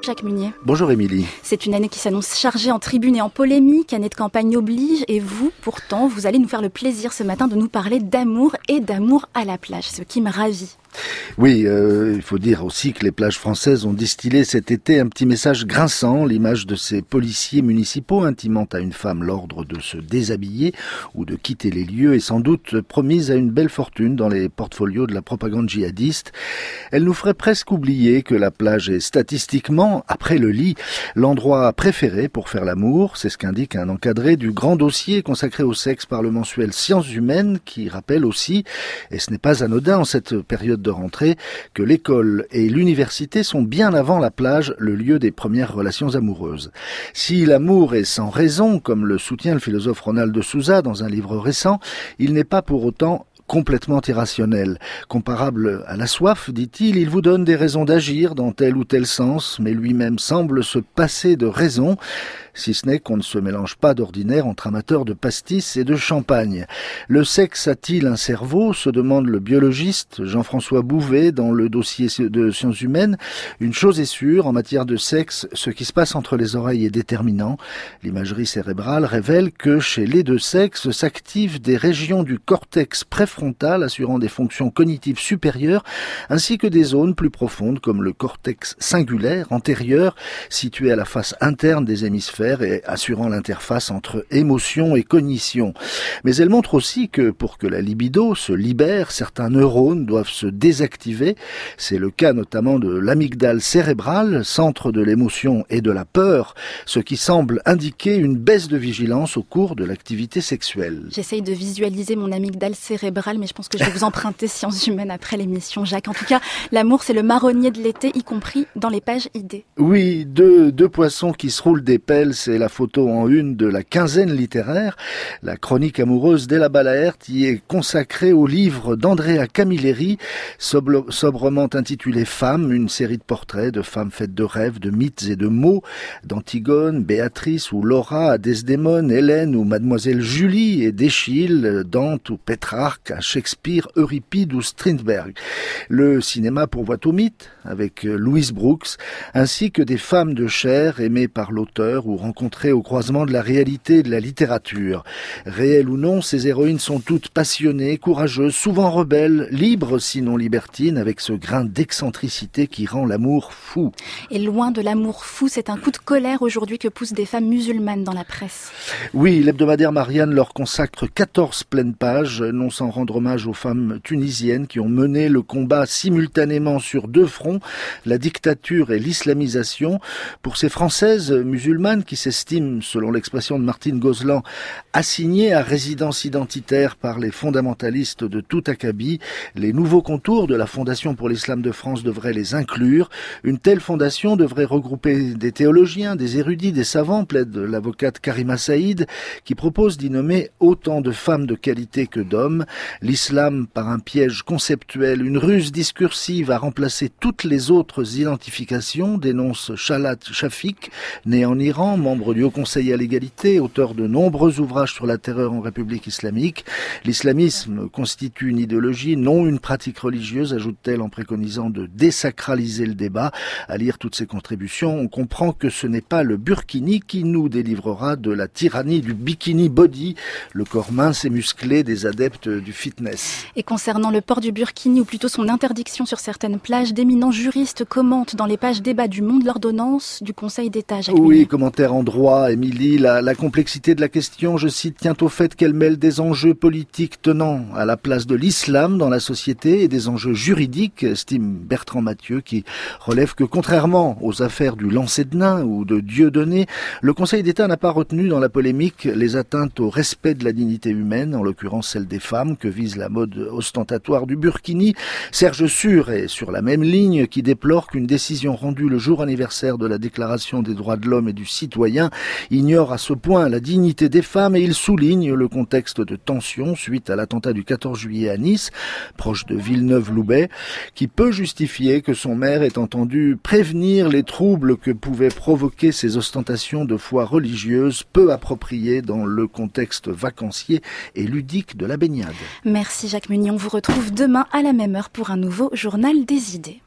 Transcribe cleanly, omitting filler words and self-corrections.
Jacques Munier. Bonjour Émilie. C'est une année qui s'annonce chargée en tribune et en polémique, année de campagne oblige, et vous, pourtant, vous allez nous faire le plaisir ce matin de nous parler d'amour et d'amour à la plage, ce qui me ravit. Oui, il faut dire aussi que les plages françaises ont distillé cet été un petit message grinçant, l'image de ces policiers municipaux intimant à une femme l'ordre de se déshabiller ou de quitter les lieux est sans doute promise à une belle fortune dans les portfolios de la propagande djihadiste. Elle nous ferait presque oublier que la plage est statistiquement, après le lit, l'endroit préféré pour faire l'amour. C'est ce qu'indique un encadré du grand dossier consacré au sexe par le mensuel Sciences Humaines, qui rappelle aussi, et ce n'est pas anodin en cette période de rentrée, que l'école et l'université sont bien avant la plage le lieu des premières relations amoureuses. Si l'amour est sans raison, comme le soutient le philosophe Ronald de Souza dans un livre récent, il n'est pas pour autant complètement irrationnel. Comparable à la soif, dit-il, il vous donne des raisons d'agir dans tel ou tel sens, mais lui-même semble se passer de raison, si ce n'est qu'on ne se mélange pas d'ordinaire entre amateurs de pastis et de champagne. Le sexe a-t-il un cerveau, se demande le biologiste Jean-François Bouvet dans le dossier de Sciences Humaines. Une chose est sûre, en matière de sexe, ce qui se passe entre les oreilles est déterminant. L'imagerie cérébrale révèle que chez les deux sexes s'activent des régions du cortex préfrontal assurant des fonctions cognitives supérieures, ainsi que des zones plus profondes comme le cortex singulaire antérieur, situé à la face interne des hémisphères et assurant l'interface entre émotion et cognition. Mais elle montre aussi que pour que la libido se libère, certains neurones doivent se désactiver. C'est le cas notamment de l'amygdale cérébrale, centre de l'émotion et de la peur, ce qui semble indiquer une baisse de vigilance au cours de l'activité sexuelle. J'essaye de visualiser mon amygdale cérébrale, mais je pense que je vais vous emprunter Sciences Humaines après l'émission, Jacques. En tout cas, l'amour, c'est le marronnier de l'été, y compris dans les pages idées. Oui, deux poissons qui se roulent des pelles, c'est la photo en une de la quinzaine littéraire. La chronique amoureuse d'Ella Balaert y est consacrée au livre d'Andrea Camilleri, sobrement intitulé Femmes, une série de portraits de femmes faites de rêves, de mythes et de mots, d'Antigone, Béatrice ou Laura, à Desdémone, Hélène ou Mademoiselle Julie et d'Échille, Dante ou Pétrarque, à Shakespeare, Euripide ou Strindberg. Le cinéma pourvoit au mythe, avec Louise Brooks, ainsi que des femmes de chair aimées par l'auteur ou rencontrées au croisement de la réalité et de la littérature. Réelles ou non, ces héroïnes sont toutes passionnées, courageuses, souvent rebelles, libres sinon libertines, avec ce grain d'excentricité qui rend l'amour fou. Et loin de l'amour fou, c'est un coup de colère aujourd'hui que poussent des femmes musulmanes dans la presse. Oui, l'hebdomadaire Marianne leur consacre 14 pleines pages, non sans rendre hommage aux femmes tunisiennes qui ont mené le combat simultanément sur deux fronts, la dictature et l'islamisation. Pour ces Françaises musulmanes qui s'estiment, selon l'expression de Martine Gozlan, assignées à résidence identitaire par les fondamentalistes de tout acabit, les nouveaux contours de la Fondation pour l'Islam de France devraient les inclure. Une telle fondation devrait regrouper des théologiens, des érudits, des savants, plaide l'avocate Karima Saïd, qui propose d'y nommer autant de femmes de qualité que d'hommes. L'islam, par un piège conceptuel, une ruse discursive, a remplacé toutes les autres identifications, dénonce Shalat Shafik, né en Iran, membre du Haut Conseil à l'égalité, auteur de nombreux ouvrages sur la terreur en République islamique. L'islamisme constitue une idéologie, non une pratique religieuse, ajoute-t-elle en préconisant de désacraliser le débat. À lire toutes ces contributions, on comprend que ce n'est pas le burkini qui nous délivrera de la tyrannie du bikini body, le corps mince et musclé des adeptes du fitness. Et concernant le port du burkini, ou plutôt son interdiction sur certaines plages, d'éminents juristes commentent dans les pages débat du Monde l'ordonnance du Conseil d'État. Jacques Oui, commentaire en droit, Émilie. La complexité de la question, je cite, tient au fait qu'elle mêle des enjeux politiques tenant à la place de l'islam dans la société et des enjeux juridiques, estime Bertrand Mathieu, qui relève que contrairement aux affaires du lancer de nain ou de Dieudonné, le Conseil d'État n'a pas retenu dans la polémique les atteintes au respect de la dignité humaine, en l'occurrence celle des femmes, que vise la mode ostentatoire du burkini. Serge Sur est sur la même ligne, qui déplore qu'une décision rendue le jour anniversaire de la Déclaration des droits de l'homme et du citoyen ignore à ce point la dignité des femmes, et il souligne le contexte de tension suite à l'attentat du 14 juillet à Nice, proche de Villeneuve-Loubet, qui peut justifier que son maire ait entendu prévenir les troubles que pouvaient provoquer ces ostentations de foi religieuse peu appropriées dans le contexte vacancier et ludique de la baignade. Merci Jacques Munier, on vous retrouve demain à la même heure pour un nouveau Journal des idées.